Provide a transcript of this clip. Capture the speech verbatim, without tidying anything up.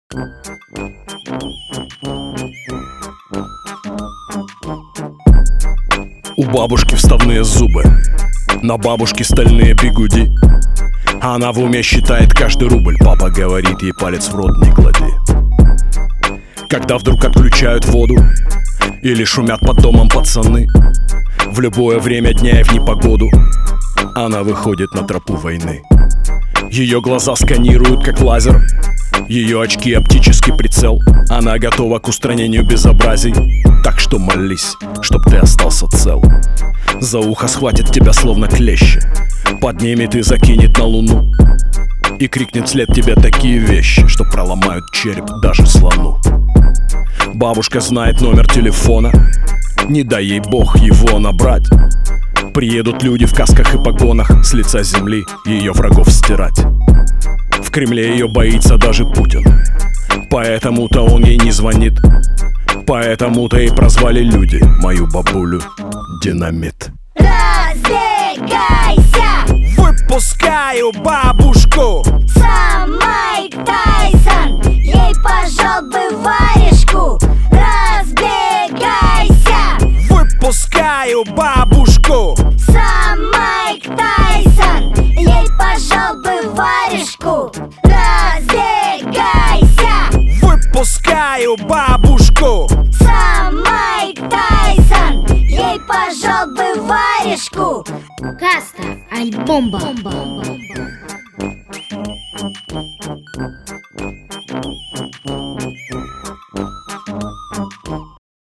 У бабушки вставные зубы, на бабушке стальные бигуди. Она в уме считает каждый рубль. Папа говорит ей: палец в рот не клади. Когда вдруг отключают воду или шумят под домом пацаны, в любое время дня и в непогоду она выходит на тропу войны. Ее глаза сканируют как лазер, ее очки оптический прицел. Она готова к устранению безобразий, так что молись, чтоб ты остался цел. За ухо схватит тебя словно клещи, поднимет и закинет на луну, и крикнет вслед тебе такие вещи, что проломают череп даже слону. Бабушка знает номер телефона, не дай ей бог его набрать. Приедут люди в касках и погонах с лица земли ее врагов стирать. В Кремле ее боится даже Путин, поэтому-то он ей не звонит. Поэтому-то и прозвали люди мою бабулю Динамит. Разбегайся! Выпускаю бабушку! Сам Майк Тайсон, ей пожал бы варежку. Разбегайся! Выпускаю бабушку! Сам Майк Тайсон, ей пожал бы варежку. Разбегайся! Выпускаю бабушку! Сам Майк Тайсон, ей пожал бы варежку. Каста, альбом бомба.